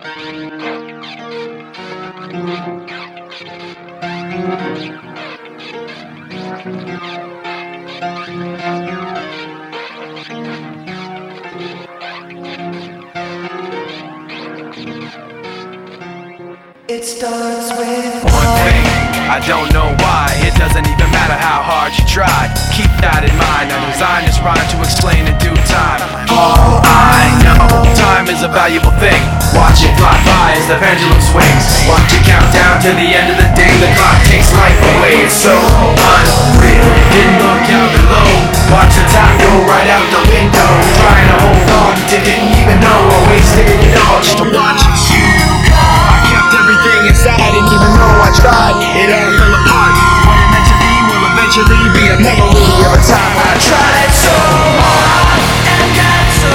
It starts with one thing, I don't know why. It doesn't even matter how hard you try. Keep that in mind, I designed this rhyme to explain in due time. All I know, time is a valuable thing. Watch it fly by as the pendulum swings. Watch it count down to the end of the day. The clock takes life away, it's so unreal. Didn't look out below, watch the time go right out the window. Trying to hold on, didn't even know I wasted it all just to watch you go. I kept everything inside, and even though I tried, it all fell apart. What it meant to be will eventually be a memory of a time I tried so hard and got so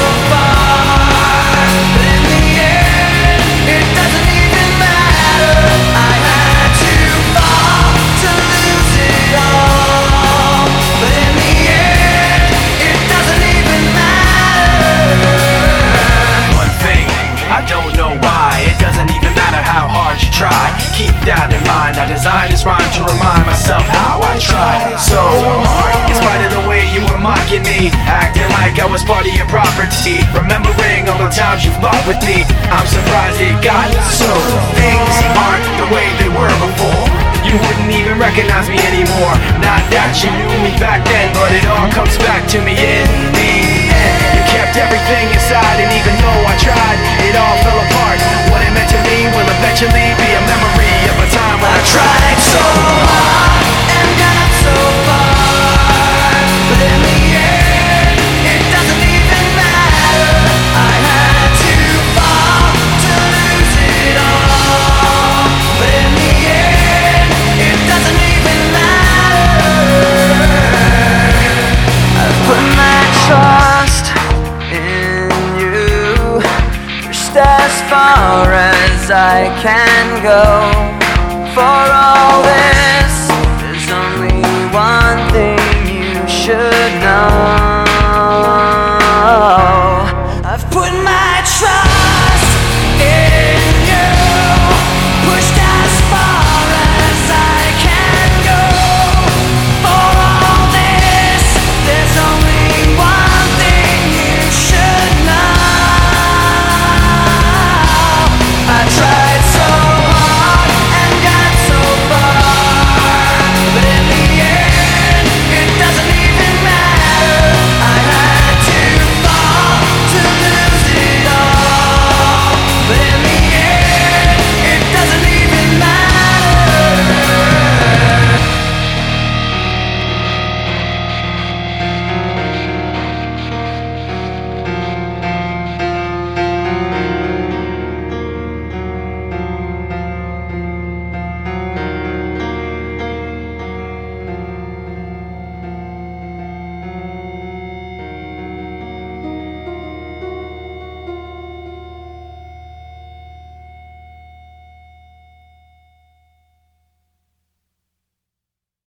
far, but in the end, it doesn't even matter. I had to fall to lose it all, but in the end, it doesn't even matter. One thing, I don't know why. It doesn't even matter how hard you try. Keep that in mind, I designed this rhyme to remind myself how I tried so hard. In spite of the way you were mocking me, acting like I was part of your property, remembering all the times you fought with me, I'm surprised it got so. Things aren't the way they were before. You wouldn't even recognize me anymore. Not that you knew me back then, but it all comes back to me in the end. You kept everything inside, and even though I tried, it all fell apart. What it meant to me will eventually be a memory of a time when I tried so hard and got so far, but in the end, it doesn't even matter. I had to fall to lose it all, but in the end, it doesn't even matter. I put my trust in you, pushed as far as I can go. For all this, there's only one thing you should know.